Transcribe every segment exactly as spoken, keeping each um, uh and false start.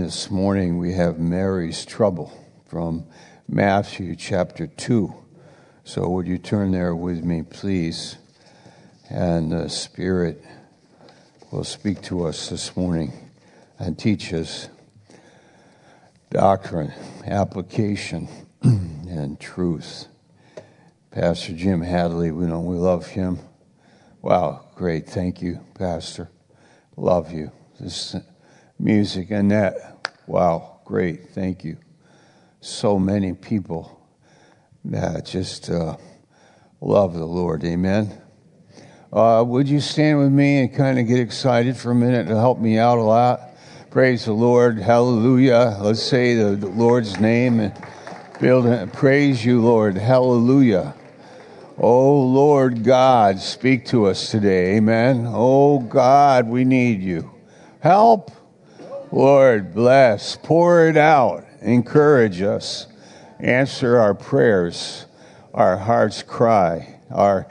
this morning we have Mary's trouble from Matthew chapter two. So would you turn there with me, please? And the Spirit will speak to us this morning and teach us doctrine, application, and truth. Pastor Jim Hadley, we know we love him. Wow, great. Thank you, Pastor. Love you. This music and that, wow, great. Thank you. So many people that just uh, love the Lord. Amen. Uh, would you stand with me and kind of get excited for a minute to help me out a lot? Praise the Lord. Hallelujah. Let's say the, the Lord's name and build and praise you, Lord. Hallelujah. Oh, Lord God, speak to us today. Amen. Oh, God, we need you. Help. Lord, bless. Pour it out. Encourage us. Answer our prayers, our heart's cry, our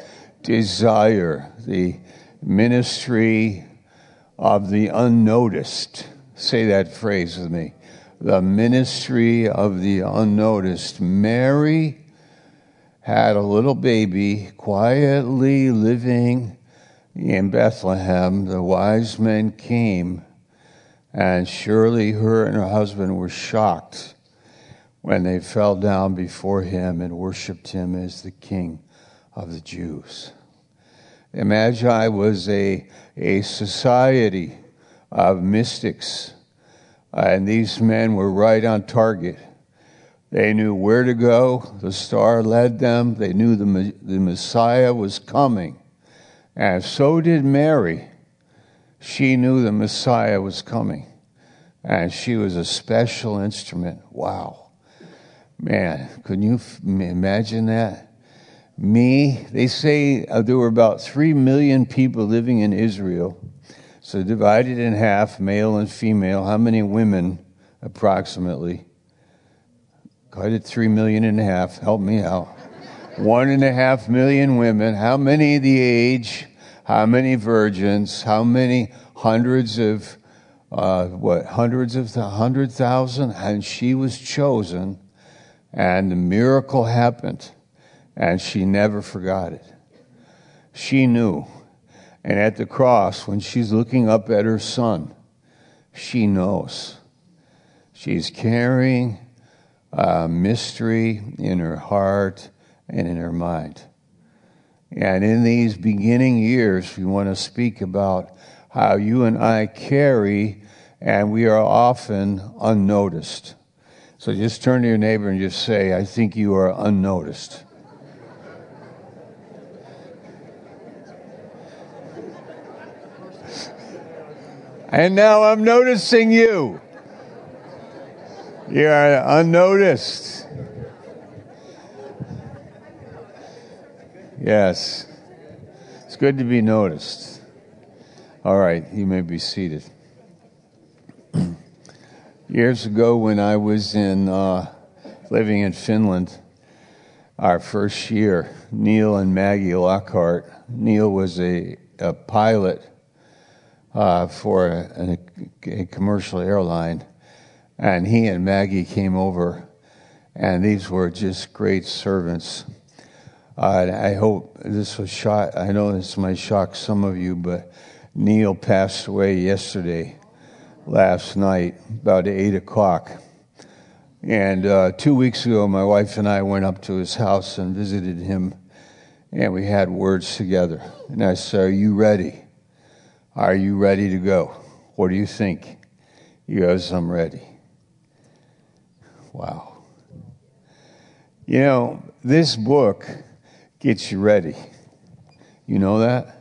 desire, the ministry of the unnoticed. Say that phrase with me. The ministry of the unnoticed. Mary had a little baby quietly living in Bethlehem. The wise men came, and surely her and her husband were shocked when they fell down before him and worshiped him as the King of the Jews. The Magi was a, a society of mystics, uh, and these men were right on target. They knew where to go. The star led them. They knew the, the Messiah was coming. And so did Mary. She knew the Messiah was coming. And she was a special instrument. Wow. Man, can you f- imagine that? Me, they say uh, there were about three million people living in Israel. So divided in half, male and female. How many women, approximately? Cut it three million and a half. Help me out. One and a half million women. How many the age? How many virgins? How many hundreds of, uh, what, hundreds of the hundred thousand? And she was chosen, and the miracle happened, and she never forgot it. She knew. And at the cross, when she's looking up at her son, she knows. She's carrying a mystery in her heart and in her mind. And in these beginning years, we want to speak about how you and I carry, and we are often unnoticed. So just turn to your neighbor and just say, I think you are unnoticed. And now I'm noticing you. You are unnoticed. Yes. It's good to be noticed. All right, you may be seated. Years ago when I was in uh, living in Finland, our first year, Neil and Maggie Lockhart. Neil was a, a pilot uh, for a, a, a commercial airline. And he and Maggie came over, and these were just great servants. Uh, I hope this was shock. I know this might shock some of you, but Neil passed away yesterday, last night, about eight o'clock. And uh, two weeks ago, my wife and I went up to his house and visited him, and we had words together. And I said, "Are you ready? Are you ready to go? What do you think?" He goes, "I'm ready." Wow. You know, this book gets you ready. You know that?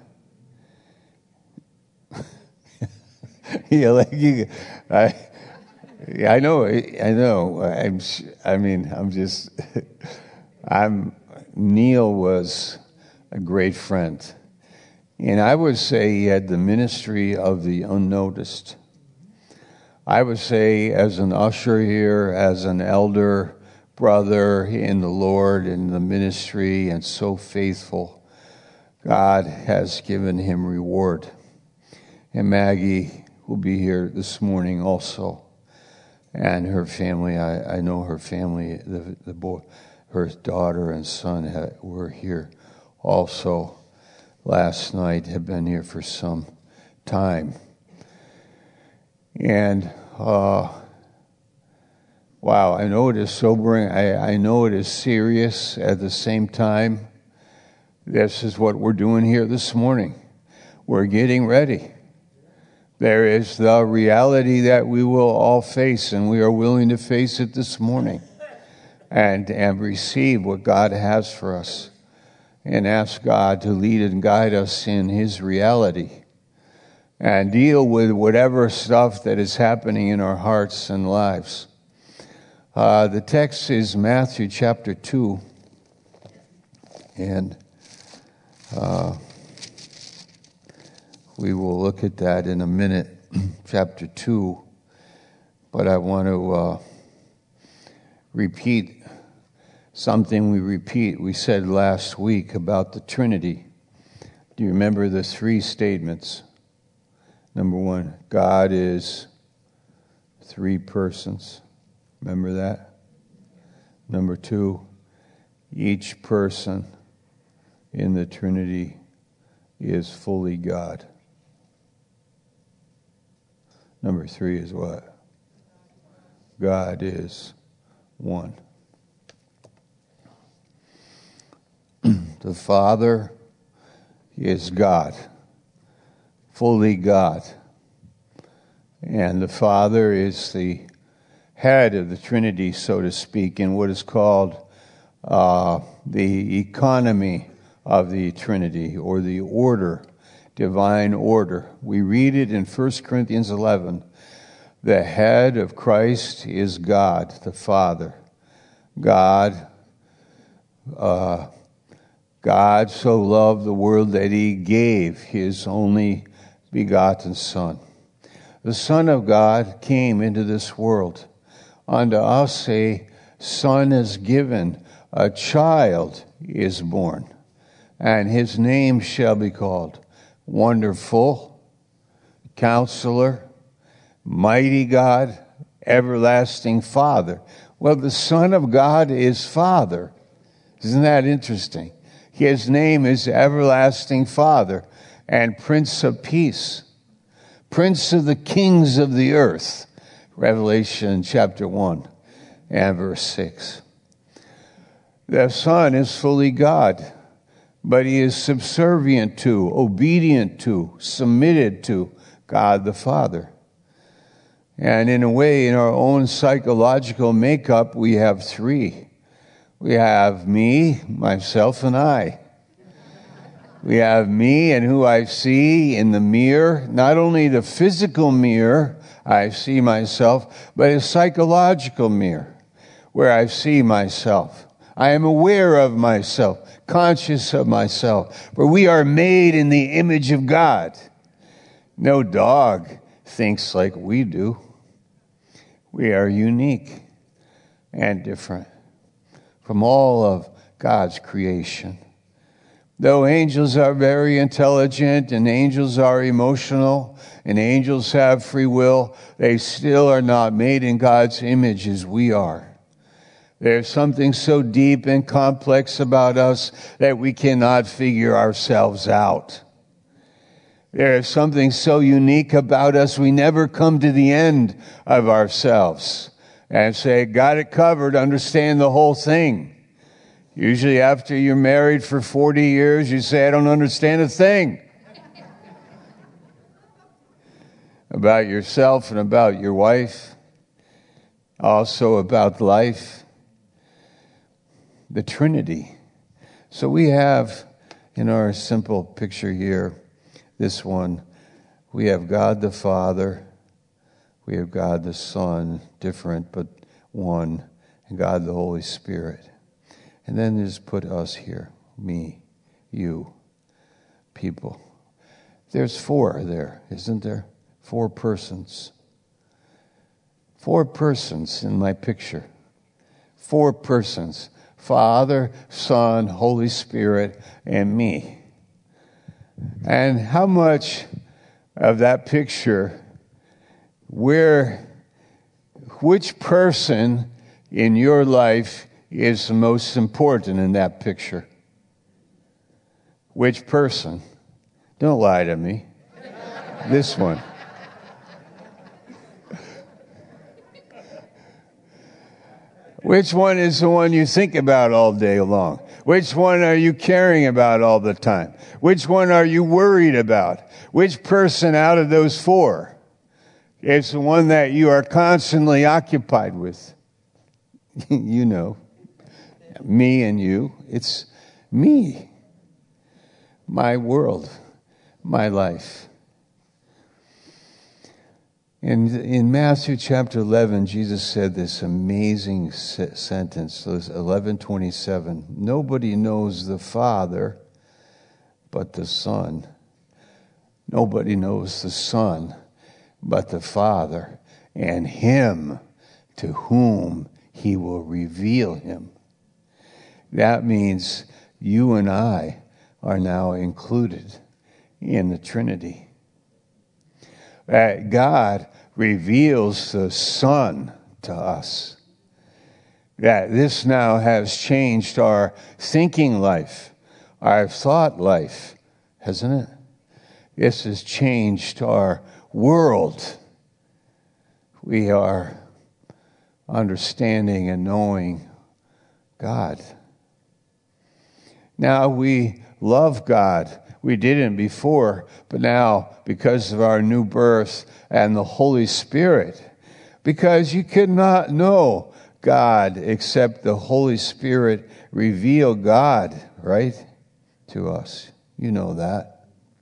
yeah, like you, I, I know, I know. I'm, I mean, I'm just, I'm, Neil was a great friend. And I would say he had the ministry of the unnoticed. I would say as an usher here, as an elder brother in the Lord and the ministry, and so faithful, God has given him reward. And Maggie will be here this morning also. and her family. I, I know her family, the, the boy, her daughter and son had, were here also last night, have been here for some time. And, uh, wow, I know it is sobering. I, I know it is serious at the same time. This is what we're doing here this morning. We're getting ready. There is the reality that we will all face, and we are willing to face it this morning and, and receive what God has for us and ask God to lead and guide us in His reality and deal with whatever stuff that is happening in our hearts and lives. Uh, the text is Matthew chapter two, and uh, we will look at that in a minute, chapter two, but I want to uh, repeat something we repeat. We said last week about the Trinity. Do you remember the three statements? Number one, God is three persons. Remember that? Number two, each person in the Trinity is fully God. Number three is what? God is one. The Father is God, fully God. And the Father is the head of the Trinity, so to speak, in what is called uh, the economy of the Trinity, or the order, divine order. We read it in First Corinthians eleven. The head of Christ is God, the Father. God, uh, God so loved the world that He gave His only begotten Son. The Son of God came into this world. Unto us a son is given, a child is born, and His name shall be called Wonderful, Counselor, Mighty God, Everlasting Father. Well, the Son of God is Father. Isn't that interesting? His name is Everlasting Father and Prince of Peace, Prince of the kings of the earth. Revelation chapter one and verse six. The Son is fully God, but He is subservient to, obedient to, submitted to God the Father. And in a way, in our own psychological makeup, we have three. We have me, myself, and I. We have me and who I see in the mirror, not only the physical mirror, I see myself, but a psychological mirror where I see myself. I am aware of myself, conscious of myself, for we are made in the image of God. No dog thinks like we do. We are unique and different from all of God's creation. Though angels are very intelligent and angels are emotional and angels have free will, they still are not made in God's image as we are. There's something so deep and complex about us that we cannot figure ourselves out. There is something so unique about us, we never come to the end of ourselves and say, got it covered, understand the whole thing. Usually after you're married for forty years, you say, I don't understand a thing about yourself and about your wife, also about life, the Trinity. So we have in our simple picture here, this one, we have God the Father, we have God the Son, different but one, and God the Holy Spirit. And then just put us here, me, you, people. There's four there, isn't there? Four persons. Four persons in my picture. Four persons. Father, Son, Holy Spirit, and me. And how much of that picture, where, which person in your life is the most important in that picture? Which person? Don't lie to me. This one. Which one is the one you think about all day long? Which one are you caring about all the time? Which one are you worried about? Which person out of those four is the one that you are constantly occupied with? You know, me and you. It's me, my world, my life. In, in Matthew chapter eleven, Jesus said this amazing sentence, eleven twenty-seven. Nobody knows the Father but the Son. Nobody knows the Son but the Father, and him to whom he will reveal him. That means you and I are now included in the Trinity. That God reveals the Son to us. That this now has changed our thinking life, our thought life, hasn't it? This has changed our world. We are understanding and knowing God. Now we love God. We didn't before, but now because of our new birth and the Holy Spirit, because you could not know God except the Holy Spirit reveal God, right, to us. You know that.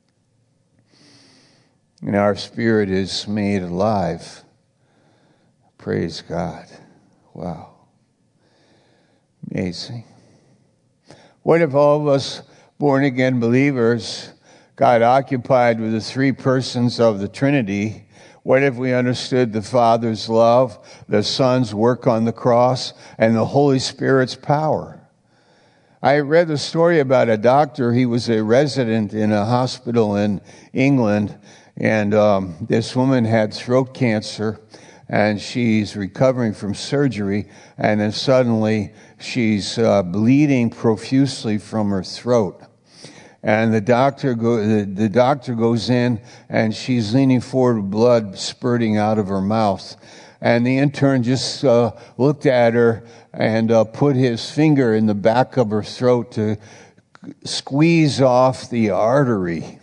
And our spirit is made alive. Praise God. Wow. Amazing. What if all of us born-again believers got occupied with the three persons of the Trinity? What if we understood the Father's love, the Son's work on the cross, and the Holy Spirit's power? I read a story about a doctor. He was a resident in a hospital in England, and um, this woman had throat cancer, and she's recovering from surgery, and then suddenly she's uh, bleeding profusely from her throat. And the doctor go, the, the doctor goes in, and she's leaning forward with blood spurting out of her mouth. And the intern just uh, looked at her and uh, put his finger in the back of her throat to squeeze off the artery.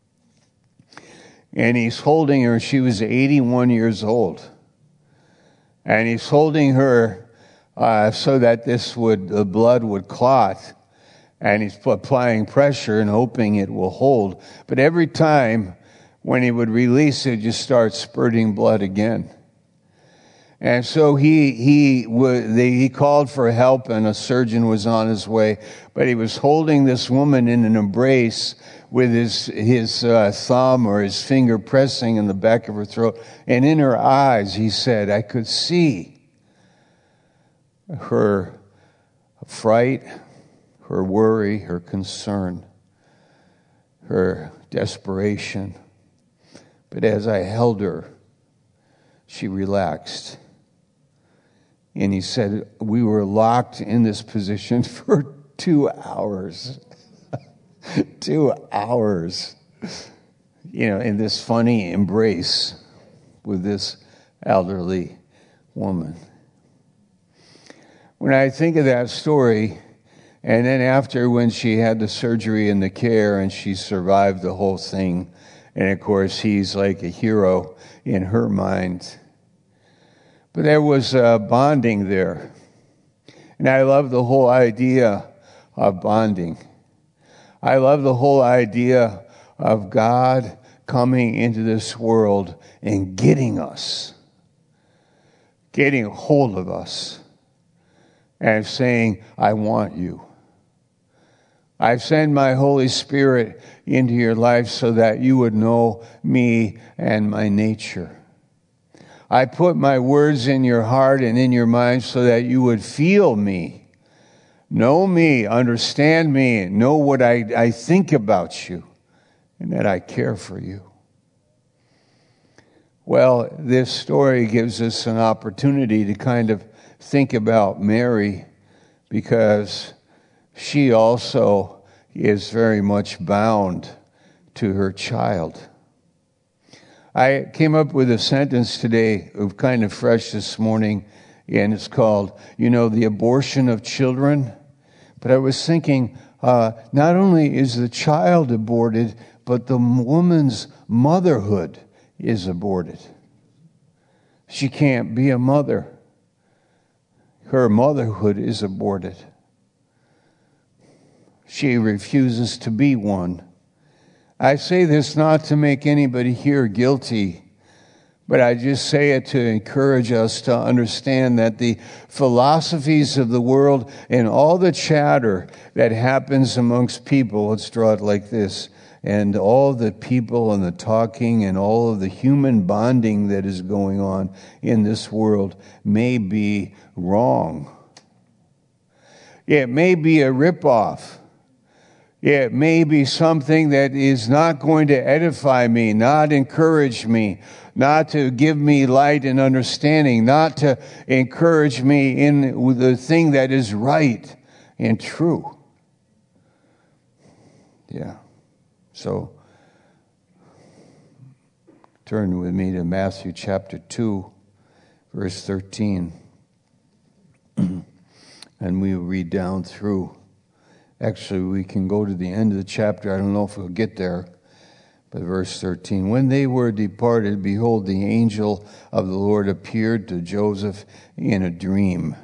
And he's holding her. She was eighty-one years old. And he's holding her uh, so that this would, the blood would clot. And he's applying pressure and hoping it will hold. But every time when he would release it, it just starts spurting blood again. And so he he would, they, he called for help, and a surgeon was on his way. But he was holding this woman in an embrace with his his uh, thumb or his finger pressing in the back of her throat. And in her eyes, he said, I could see her fright, her worry, her concern, her desperation. But as I held her, she relaxed. And he said, we were locked in this position for two hours. two hours. You know, in this funny embrace with this elderly woman. When I think of that story, and then after when she had the surgery and the care and she survived the whole thing, and of course he's like a hero in her mind. But there was a bonding there. And I love the whole idea of bonding. I love the whole idea of God coming into this world and getting us, getting hold of us, and saying, I want you. I send my Holy Spirit into your life so that you would know me and my nature. I put my words in your heart and in your mind so that you would feel me, know me, understand me, know what I, I think about you, and that I care for you. Well, this story gives us an opportunity to kind of think about Mary, because she also is very much bound to her child. I came up with a sentence today, of kind of fresh this morning, and it's called, you know, the abortion of children. But I was thinking, uh, not only is the child aborted, but the woman's motherhood is aborted. She can't be a mother. Her motherhood is aborted. She refuses to be one. I say this not to make anybody here guilty, but I just say it to encourage us to understand that the philosophies of the world and all the chatter that happens amongst people, let's draw it like this, and all the people and the talking and all of the human bonding that is going on in this world may be wrong. It may be a ripoff. It may be something that is not going to edify me, not encourage me, not to give me light and understanding, not to encourage me in the thing that is right and true. Yeah. So, turn with me to Matthew chapter two, verse thirteen. And we will read down through. Actually, we can go to the end of the chapter. I don't know if we'll get there. But verse thirteen, when they were departed, behold, the angel of the Lord appeared to Joseph in a dream.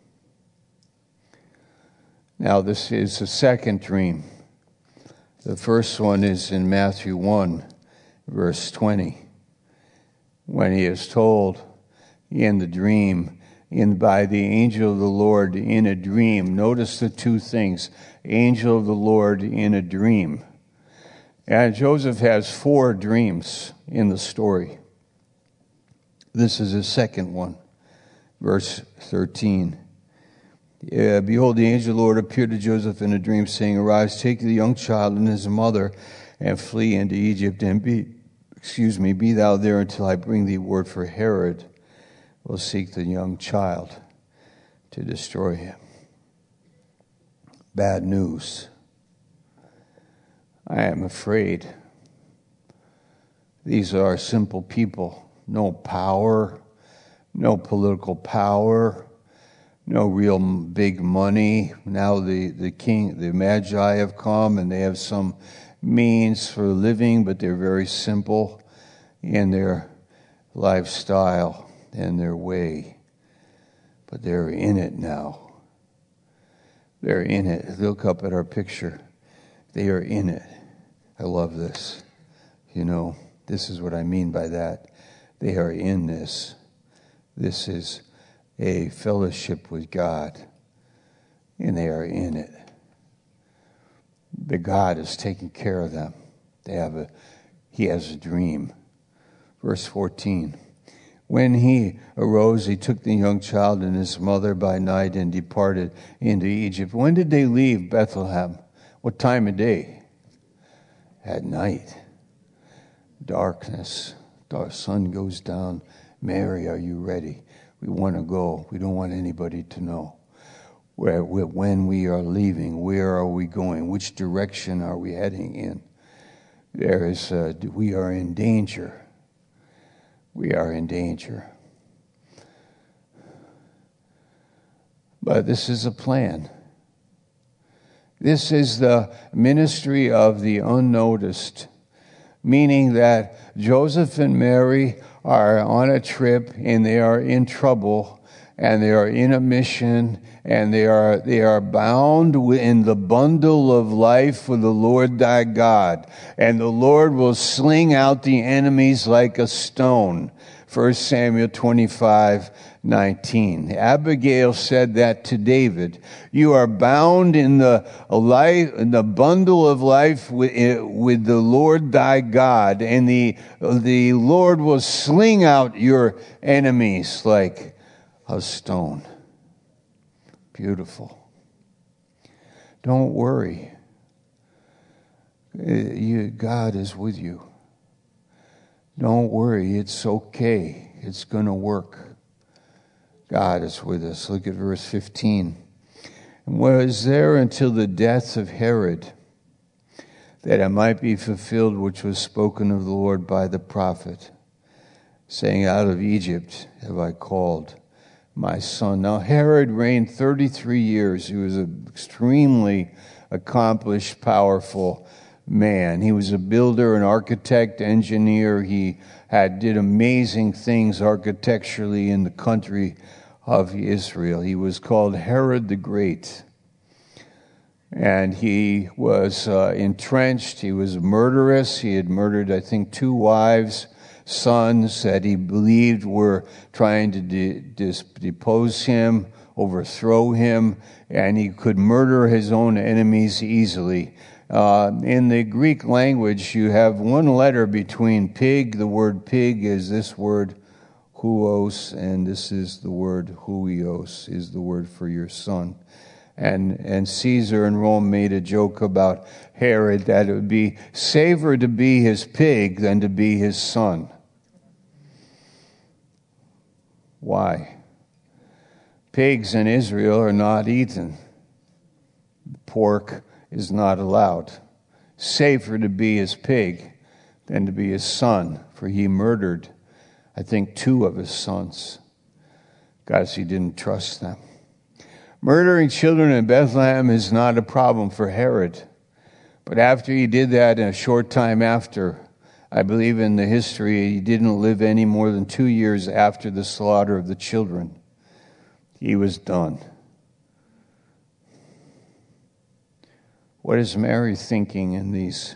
Now, this is the second dream. The first one is in Matthew one, verse twenty, when he is told in the dream, in by the angel of the Lord in a dream. Notice the two things. Angel of the Lord in a dream. And Joseph has four dreams in the story. This is his second one. Verse thirteen. Uh, Behold, the angel of the Lord appeared to Joseph in a dream, saying, Arise, take the young child and his mother, and flee into Egypt, and be, excuse me, be thou there until I bring thee word, for Herod will seek the young child to destroy him. Bad news. I am afraid these are simple people. No power, no political power, no real big money. Now the, the king, the Magi have come and they have some means for living, but they're very simple in their lifestyle and their way. But they're in it now. They're in it. Look up at our picture. They are in it. I love this. You know, this is what I mean by that. They are in this. This is a fellowship with God, and they are in it. The God is taking care of them. They have a, he has a dream. Verse fourteen. When he arose, he took the young child and his mother by night and departed into Egypt. When did they leave Bethlehem? What time of day? At night. Darkness. The sun goes down. Mary, are you ready? We want to go. We don't want anybody to know. Where, when we are leaving, where are we going? Which direction are we heading in? There is, uh, we are in danger. We are in danger. But this is a plan. This is the ministry of the unnoticed, meaning that Joseph and Mary are on a trip and they are in trouble and they are in a mission and they are they are bound in the bundle of life with the Lord thy God. And the Lord will sling out the enemies like a stone. First Samuel twenty-five nineteen. Abigail said that to David. You are bound in the life, in the bundle of life with, with the Lord thy God, and the the Lord will sling out your enemies like a stone. Beautiful. Don't worry. You, God is with you. Don't worry, it's okay. It's going to work. God is with us. Look at verse fifteen. And was there until the death of Herod, that it might be fulfilled which was spoken of the Lord by the prophet, saying, out of Egypt have I called my son. Now Herod reigned thirty-three years. He was an extremely accomplished, powerful man. He was a builder, an architect, engineer. He had did amazing things architecturally in the country of Israel. He was called Herod the Great. And he was uh, entrenched. He was murderous. He had murdered, I think, two wives, sons that he believed were trying to de- dis- depose him, overthrow him, and he could murder his own enemies easily. Uh, in the Greek language, you have one letter between pig. The word pig is this word huos, and this is the word huios, is the word for your son. And and Caesar in Rome made a joke about Herod that it would be safer to be his pig than to be his son. Why? Pigs in Israel are not eaten. Pork is not allowed. Safer to be his pig than to be his son, for he murdered, I think, two of his sons because he didn't trust them. Murdering children in Bethlehem is not a problem for Herod. But after he did that, in a short time after, I believe in the history, he didn't live any more than two years after the slaughter of the children. He was done. What is Mary thinking in these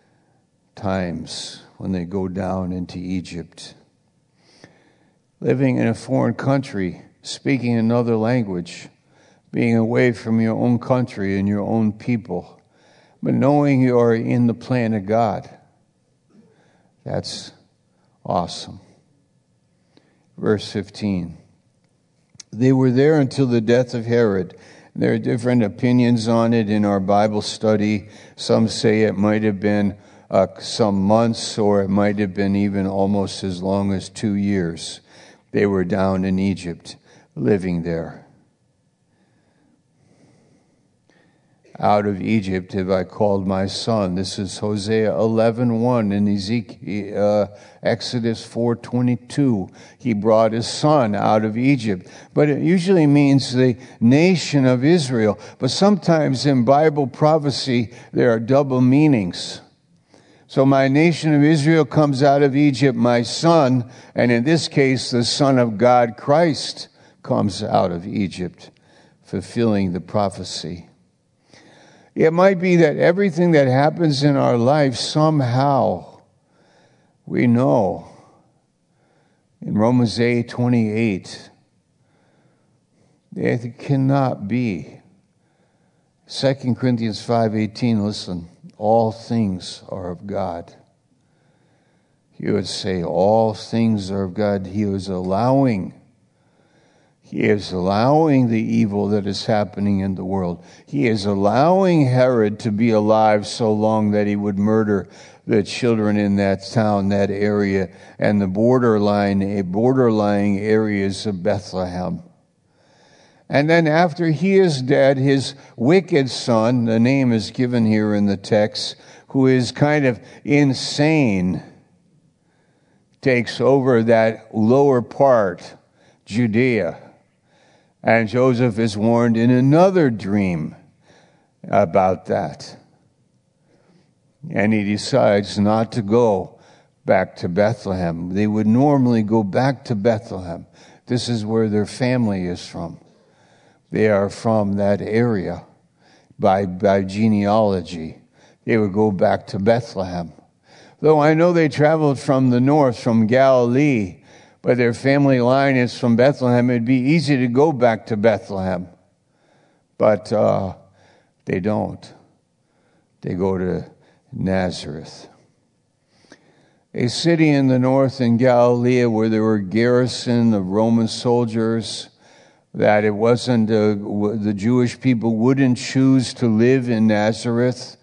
times when they go down into Egypt? Living in a foreign country, speaking another language, being away from your own country and your own people, but knowing you are in the plan of God. That's awesome. Verse fifteen. They were there until the death of Herod. There are different opinions on it in our Bible study. Some say it might have been uh, some months, or it might have been even almost as long as two years. They were down in Egypt, living there. Out of Egypt have I called my son. This is Hosea eleven one and Ezekiel, uh, Exodus four twenty-two. He brought his son out of Egypt. But it usually means the nation of Israel. But sometimes in Bible prophecy, there are double meanings. So my nation of Israel comes out of Egypt, my son, and in this case, the Son of God, Christ, comes out of Egypt, fulfilling the prophecy. It might be that everything that happens in our life, somehow we know. In Romans eight twenty-eight, it cannot be. Second Corinthians five eighteen, listen, all things are of God. He would say all things are of God. He was allowing He is allowing the evil that is happening in the world. He is allowing Herod to be alive so long that he would murder the children in that town, that area, and the borderline, borderline areas of Bethlehem. And then after he is dead, his wicked son, the name is given here in the text, who is kind of insane, takes over that lower part, Judea. And Joseph is warned in another dream about that. And he decides not to go back to Bethlehem. They would normally go back to Bethlehem. This is where their family is from. They are from that area by, by genealogy. They would go back to Bethlehem. Though I know they traveled from the north, from Galilee, but their family line is from Bethlehem. It'd be easy to go back to Bethlehem. But uh, they don't. They go to Nazareth. A city in the north in Galilee where there were a garrison of Roman soldiers, that it wasn't, uh, the Jewish people wouldn't choose to live in Nazareth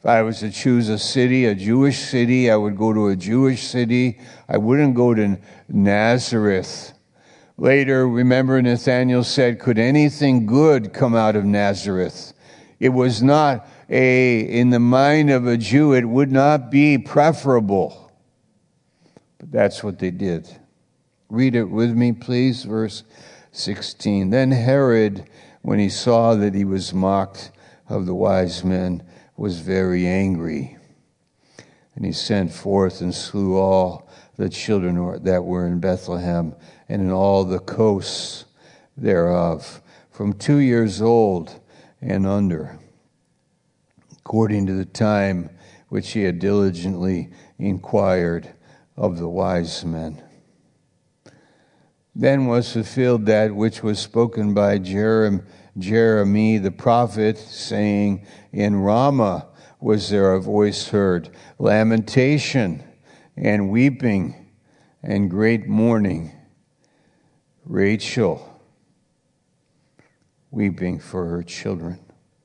If I was to choose a city, a Jewish city, I would go to a Jewish city. I wouldn't go to Nazareth. Later, remember Nathanael said, could anything good come out of Nazareth? It was not a, in the mind of a Jew, it would not be preferable. But that's what they did. Read it with me, please, verse sixteen. Then Herod, when he saw that he was mocked of the wise men, was very angry. And he sent forth and slew all the children that were in Bethlehem and in all the coasts thereof, from two years old and under, according to the time which he had diligently inquired of the wise men. Then was fulfilled that which was spoken by Jerem, Jeremy the prophet, saying, in Ramah was there a voice heard, lamentation and weeping and great mourning. Rachel weeping for her children.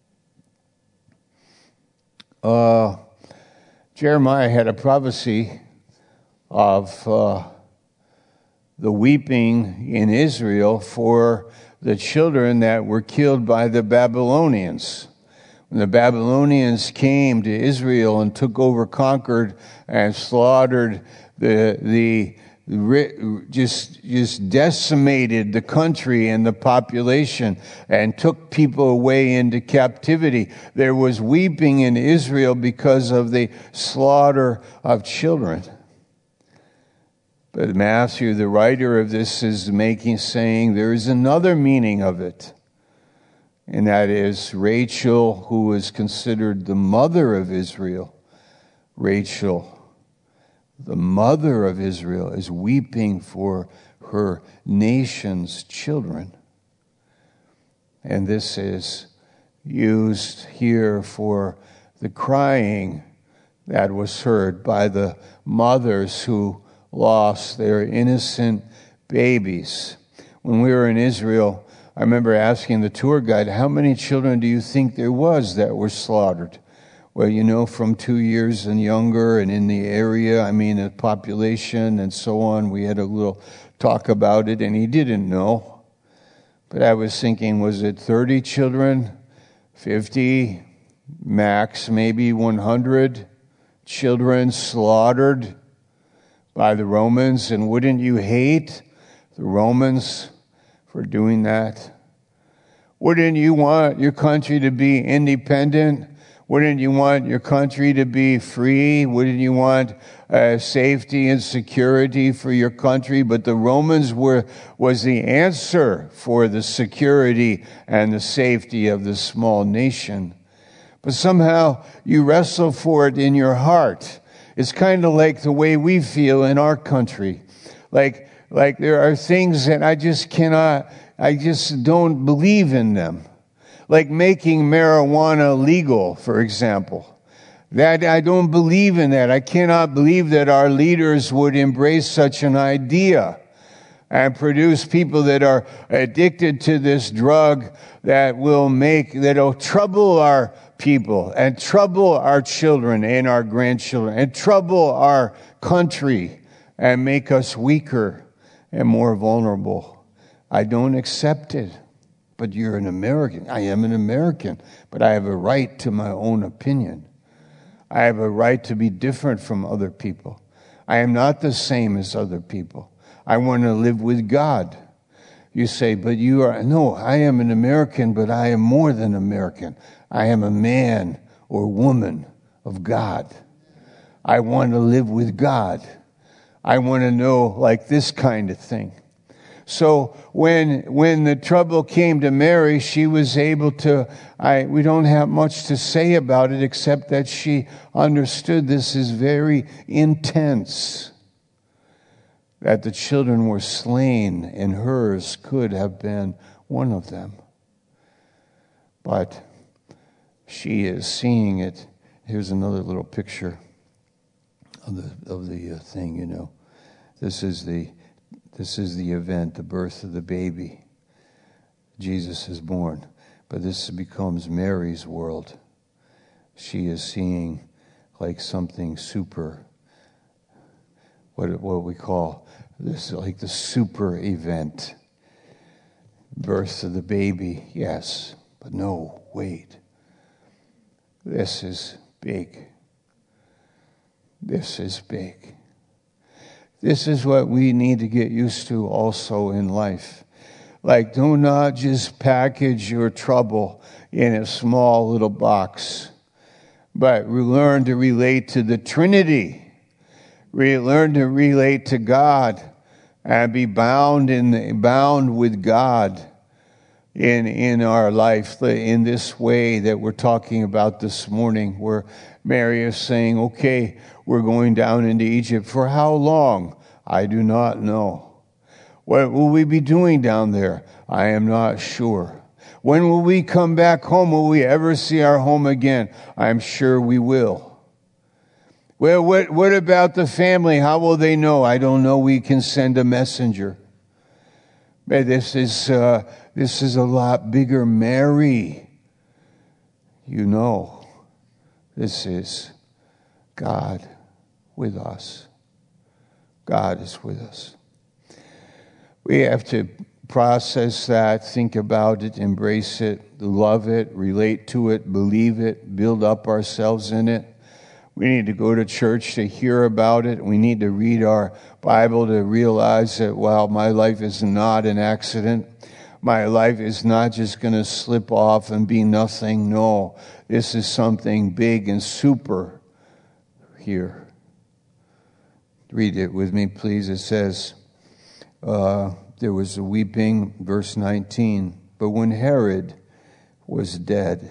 Uh, Jeremiah had a prophecy of uh, the weeping in Israel for the children that were killed by the Babylonians. When the Babylonians came to Israel and took over, conquered, and slaughtered the the just just decimated the country and the population and took people away into captivity, there was weeping in Israel because of the slaughter of children. But Matthew, the writer of this, is making saying there is another meaning of it. And that is Rachel, who is considered the mother of Israel. Rachel, the mother of Israel, is weeping for her nation's children. And this is used here for the crying that was heard by the mothers who lost their innocent babies. When we were in Israel, I remember asking the tour guide, how many children do you think there was that were slaughtered? Well, you know, from two years and younger and in the area, I mean, the population and so on. We had a little talk about it, and he didn't know. But I was thinking, was it thirty children, fifty, max, maybe one hundred children slaughtered by the Romans? And wouldn't you hate the Romans for doing that? Wouldn't you want your country to be independent? Wouldn't you want your country to be free? Wouldn't you want uh, safety and security for your country? But the Romans were was the answer for the security and the safety of this small nation. But somehow you wrestle for it in your heart. It's kind of like the way we feel in our country. Like, like there are things that I just cannot, I just don't believe in them. Like making marijuana legal, for example. That I don't believe in that. I cannot believe that our leaders would embrace such an idea and produce people that are addicted to this drug that will make, that'll trouble our people and trouble our children and our grandchildren and trouble our country and make us weaker and more vulnerable. I don't accept it. But you're an American. I am an American, but I have a right to my own opinion. I have a right to be different from other people. I am not the same as other people. I want to live with God. You say, but you are, no, I am an American, but I am more than American. I am a man or woman of God. I want to live with God. I want to know like this kind of thing. So when when the trouble came to Mary, she was able to, I we don't have much to say about it except that she understood this is very intense. That the children were slain and hers could have been one of them. But she is seeing it. Here's another little picture of the of the uh, thing, you know. This is the This is the event, the birth of the baby. Jesus is born. But this becomes Mary's world. she is seeing like something super, what what we call this, like the super event. Birth of the baby, yes, but no, wait. This is big. This is big. This is what we need to get used to also in life. Like, do not just package your trouble in a small little box, but learn to relate to the Trinity. Re- learn to relate to God and be bound in bound with God in in our life in this way that we're talking about this morning, where Mary is saying, okay, we're going down into Egypt. For how long? I do not know. What will we be doing down there? I am not sure. When will we come back home? Will we ever see our home again? I'm sure we will. Well, what, what about the family? How will they know? I don't know. We can send a messenger. But this is, uh, this is a lot bigger. Mary, you know, this is God with us. God is with us. We have to process that, think about it, embrace it, love it, relate to it, believe it, build up ourselves in it. We need to go to church to hear about it. We need to read our Bible to realize that, wow, my life is not an accident. My life is not just going to slip off and be nothing. No, this is something big and super here. Read it with me, please. It says, uh, there was a weeping, verse nineteen. But when Herod was dead,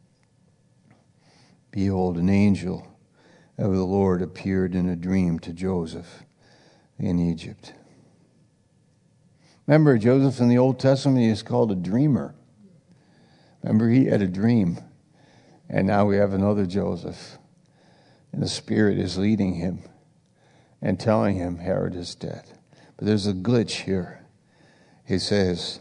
behold, an angel of the Lord appeared in a dream to Joseph in Egypt. Remember, Joseph in the Old Testament, he is called a dreamer. Remember, he had a dream. And now we have another Joseph. And the Spirit is leading him and telling him Herod is dead. But there's a glitch here. He says,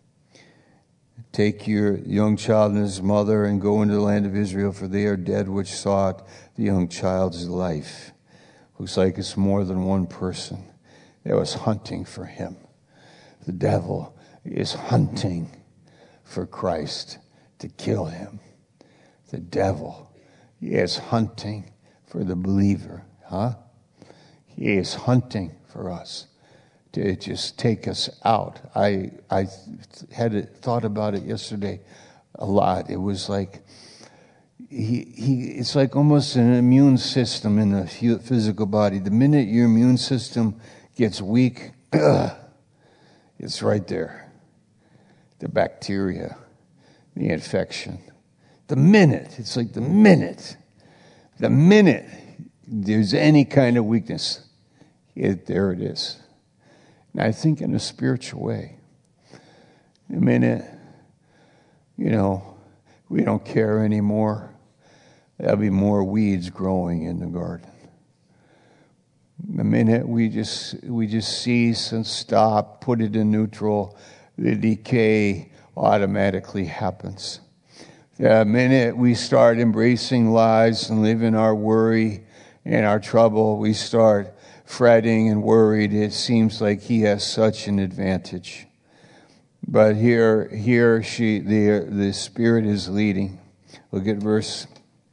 take your young child and his mother and go into the land of Israel, for they are dead which sought the young child's life. Looks like it's more than one person that was hunting for him. The devil is hunting for Christ to kill him. The devil is hunting for the believer, huh? He is hunting for us to just take us out. I I had it, thought about it yesterday a lot. It was like he he. It's like almost an immune system in the physical body. The minute your immune system gets weak, it's right there. The bacteria, the infection. The minute, it's like the minute, the minute there's any kind of weakness, it, there it is. And I think in a spiritual way. The minute, you know, we don't care anymore, there'll be more weeds growing in the garden. The minute we just we just cease and stop, put it in neutral, the decay automatically happens. The minute we start embracing lies and live in our worry and our trouble, we start fretting and worried. It seems like he has such an advantage. But here, here she, the the Spirit is leading. Look at verse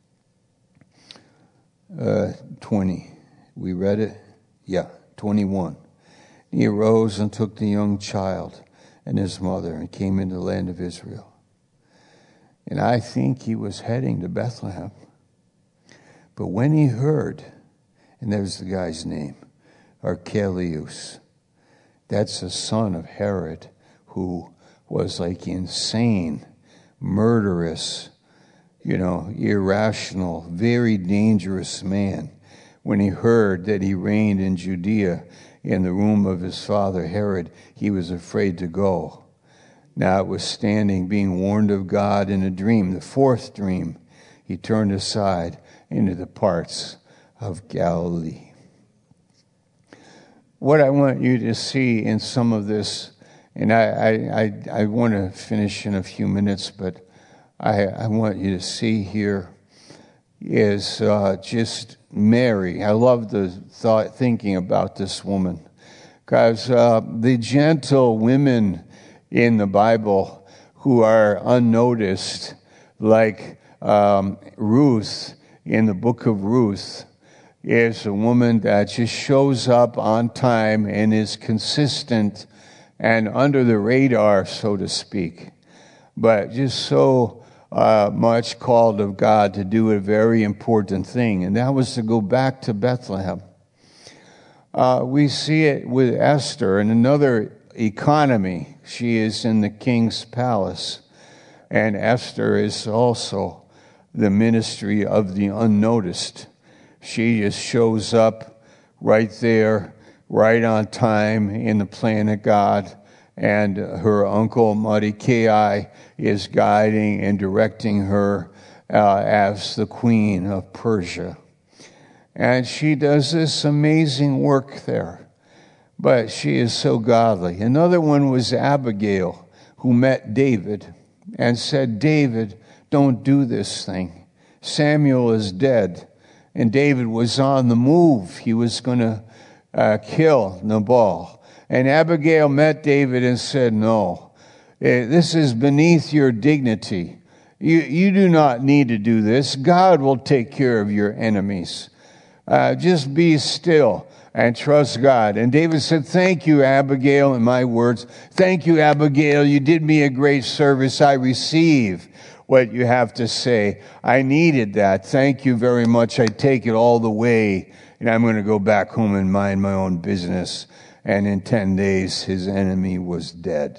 uh, twenty. We read it? Yeah, twenty-one. He arose and took the young child and his mother and came into the land of Israel. And I think he was heading to Bethlehem. But when he heard, and there's the guy's name, Archelaus, that's the son of Herod, who was like insane, murderous, you know, irrational, very dangerous man. When he heard that he reigned in Judea in the room of his father Herod, he was afraid to go. Notwithstanding being warned of God in a dream, the fourth dream, he turned aside into the parts of Galilee. What I want you to see in some of this, and I I, I, I want to finish in a few minutes, but I, I want you to see here is uh, just Mary. I love the thought, thinking about this woman, because uh, the gentle women in the Bible who are unnoticed, like um, Ruth in the book of Ruth, is a woman that just shows up on time and is consistent and under the radar, so to speak, but just so uh, much called of God to do a very important thing, and that was to go back to Bethlehem. Uh, we see it with Esther in another economy. She is in the king's palace, and Esther is also the ministry of the unnoticed. She just shows up right there, right on time in the plan of God, and her uncle Mordecai is guiding and directing her uh, as the queen of Persia. And she does this amazing work there, but she is so godly. Another one was Abigail, who met David and said, David, don't do this thing. Samuel is dead. And David was on the move. He was going to uh, kill Nabal. And Abigail met David and said, no, this is beneath your dignity. You, you do not need to do this. God will take care of your enemies. Uh, just be still and trust God. And David said, thank you, Abigail, in my words. Thank you, Abigail. You did me a great service. I receive what you have to say. I needed that. Thank you very much. I take it all the way, and I'm going to go back home and mind my own business. And in ten days, his enemy was dead.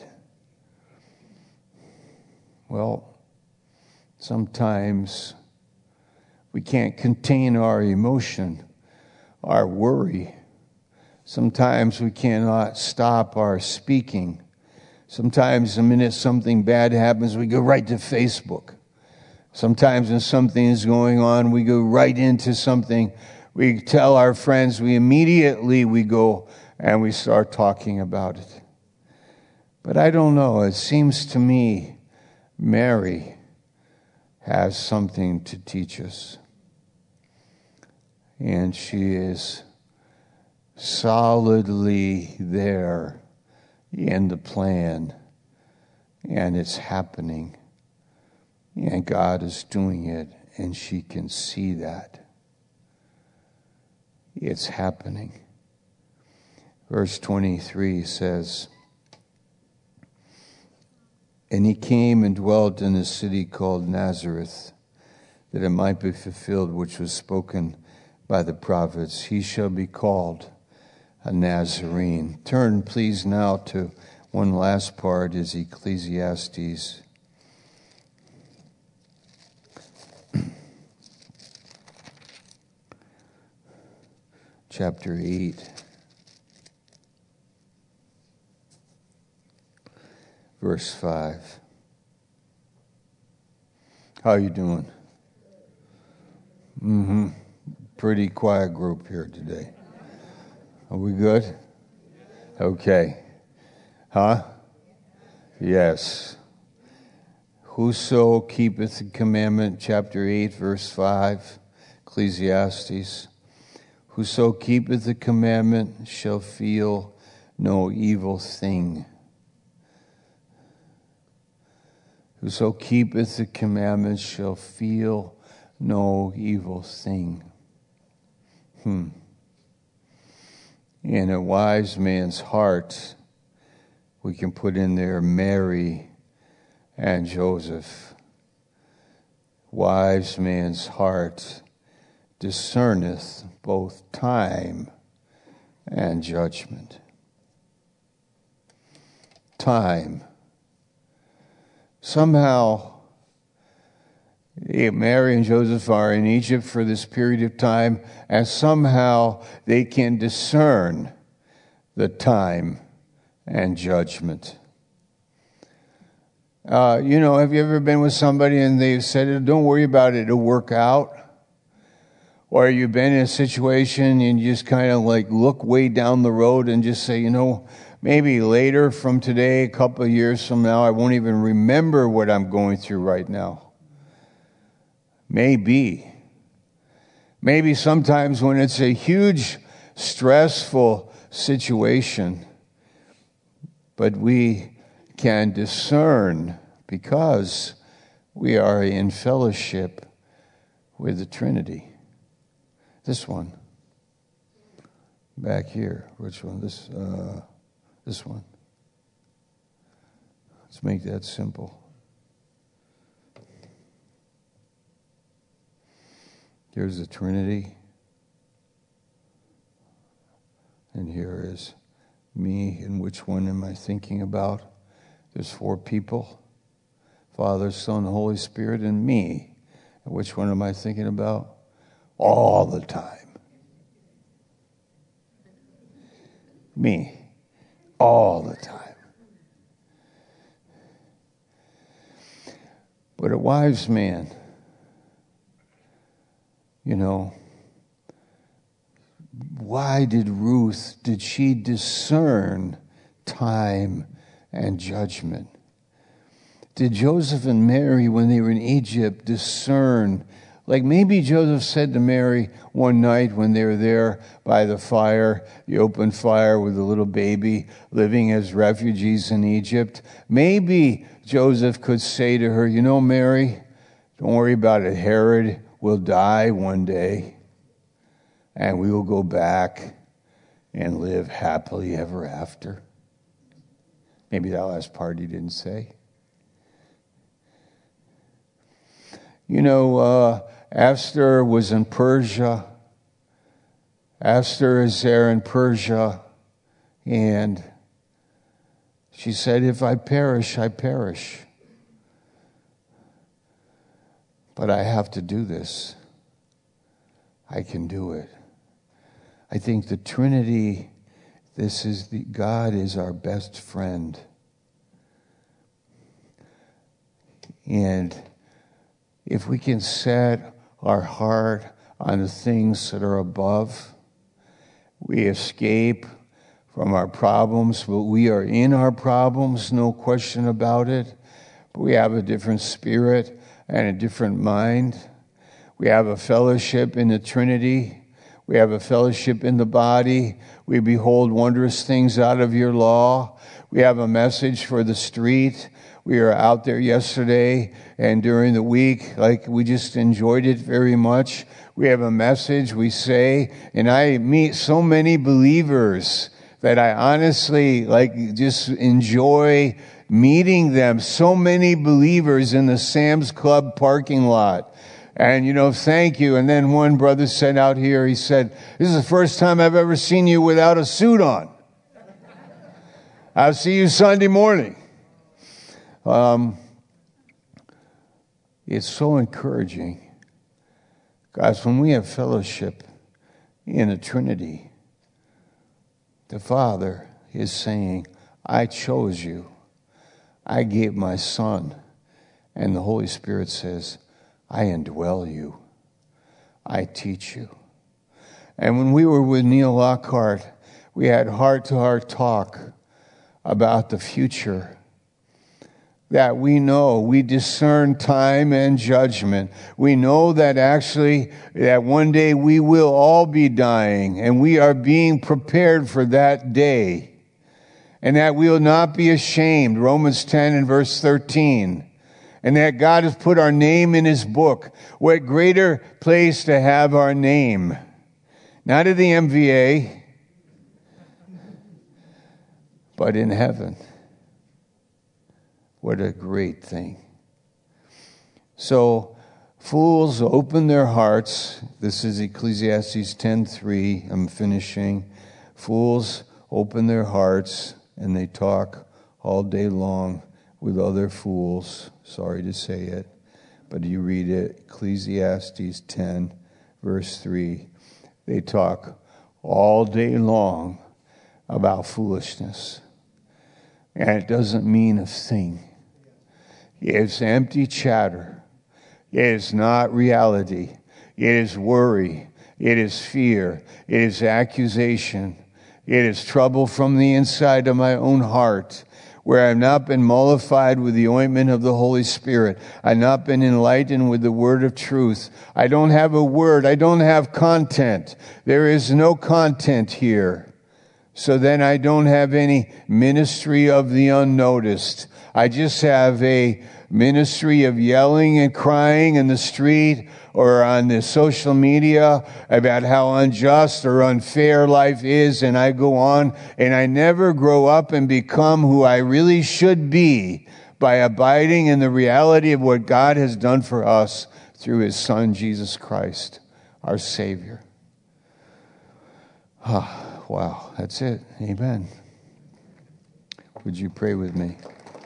Well, sometimes we can't contain our emotion, our worry. Sometimes we cannot stop our speaking. Sometimes the minute something bad happens, we go right to Facebook. Sometimes when something is going on, we go right into something. We tell our friends, we immediately we go and we start talking about it. But I don't know, it seems to me Mary has something to teach us. And she is solidly there in the plan, and it's happening, and God is doing it, and she can see that it's happening. Verse twenty-three says, and he came and dwelt in a city called Nazareth, that it might be fulfilled which was spoken by the prophets, he shall be called a Nazarene. Turn, please, now to one last part, is Ecclesiastes. Chapter eight. Verse five. How are you doing? Mm-hmm. Pretty quiet group here today. Are we good? Okay. Huh? Yes. Whoso keepeth the commandment, chapter eight, verse five, Ecclesiastes. Whoso keepeth the commandment shall feel no evil thing. Whoso keepeth the commandments shall feel no evil thing. Hmm. In a wise man's heart, we can put in there Mary and Joseph. Wise man's heart discerneth both time and judgment. Time. Somehow, Mary and Joseph are in Egypt for this period of time, and somehow they can discern the time and judgment. Uh, you know, have you ever been with somebody and they've said, don't worry about it, it'll work out? Or you've been in a situation and you just kind of like look way down the road and just say, you know, maybe later from today, a couple of years from now, I won't even remember what I'm going through right now. Maybe. Maybe sometimes when it's a huge, stressful situation, but we can discern because we are in fellowship with the Trinity. This one. Back here. Which one? This, uh, this one. Let's make that simple. Here's the Trinity. And here is me. And which one am I thinking about? There's four people. Father, Son, Holy Spirit, and me. And which one am I thinking about? All the time. Me. All the time. But a wise man, you know, why did Ruth, did she discern time and judgment? Did Joseph and Mary, when they were in Egypt, discern? Like maybe Joseph said to Mary one night when they were there by the fire, the open fire with the little baby living as refugees in Egypt. Maybe Joseph could say to her, you know, Mary, don't worry about it. Herod will die one day, and we will go back and live happily ever after. Maybe that last part he didn't say. You know, uh, Esther was in Persia. Esther is there in Persia. And she said, if I perish, I perish. But I have to do this. I can do it. I think the Trinity, this is the, God is our best friend. And if we can set our heart on the things that are above, we escape from our problems, but we are in our problems, no question about it. But we have a different spirit and a different mind. We have a fellowship in the Trinity. We have a fellowship in the body. We behold wondrous things out of your law. We have a message for the street. We were out there yesterday and during the week, like we just enjoyed it very much. We have a message we say, and I meet so many believers that I honestly like just enjoy meeting them. So many believers in the Sam's Club parking lot. And, you know, thank you. And then one brother said out here, he said, this is the first time I've ever seen you without a suit on. I'll see you Sunday morning. Um, it's so encouraging. Guys, when we have fellowship in the Trinity, the Father is saying, I chose you. I gave my Son. And the Holy Spirit says, I indwell you. I teach you. And when we were with Neil Lockhart, we had heart-to-heart talk about the future. That we know, we discern time and judgment. We know that actually, that one day we will all be dying, and we are being prepared for that day. And that we will not be ashamed, Romans ten and verse thirteen. And that God has put our name in His book. What greater place to have our name? Not at the M V A, but in heaven. What a great thing. So, fools open their hearts. This is Ecclesiastes ten three. I'm finishing. Fools open their hearts and they talk all day long with other fools. Sorry to say it, but you read it, Ecclesiastes ten, verse three. They talk all day long about foolishness. And it doesn't mean a thing. It's empty chatter. It is not reality. It is worry. It is fear. It is accusation. It is trouble from the inside of my own heart. where I've not been mollified with the ointment of the Holy Spirit. I've not been enlightened with the word of truth. I don't have a word. I don't have content. There is no content here. So then I don't have any ministry of the unnoticed. I just have a ministry of yelling and crying in the street or on the social media about how unjust or unfair life is, and I go on, and I never grow up and become who I really should be by abiding in the reality of what God has done for us through His Son, Jesus Christ, our Savior. Ah, wow, that's it. Amen. Would you pray with me?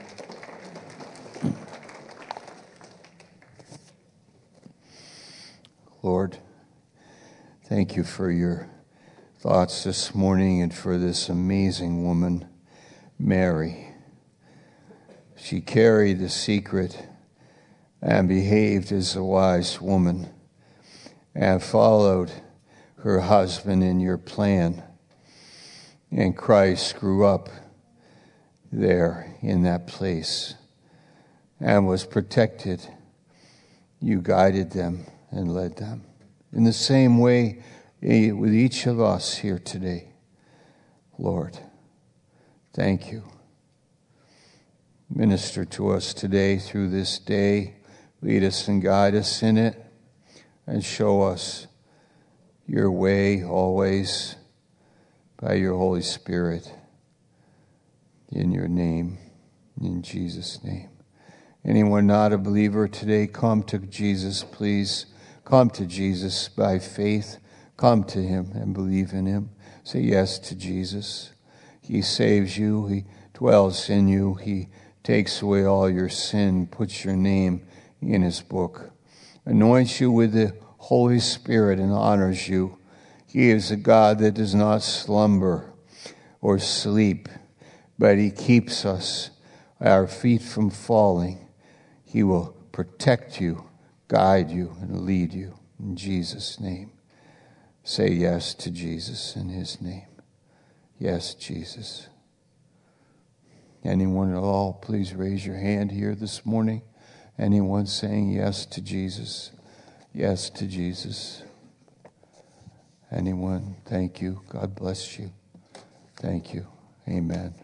Lord, thank you for your thoughts this morning and for this amazing woman, Mary. She carried the secret and behaved as a wise woman and followed her husband in your plan. And Christ grew up there in that place and was protected. You guided them and led them. In the same way with each of us here today, Lord, thank you. Minister to us today through this day. Lead us and guide us in it and show us your way always by your Holy Spirit. In your name, in Jesus' name. Anyone not a believer today, come to Jesus, please. Come to Jesus by faith. Come to Him and believe in Him. Say yes to Jesus. He saves you. He dwells in you. He takes away all your sin, puts your name in His book, anoints you with the Holy Spirit and honors you. He is a God that does not slumber or sleep, but He keeps us, our feet from falling. He will protect you, guide you, and lead you in Jesus' name. Say yes to Jesus in His name. Yes, Jesus. Anyone at all, please raise your hand here this morning. Anyone saying yes to Jesus? Yes to Jesus. Anyone? Thank you. God bless you. Thank you. Amen.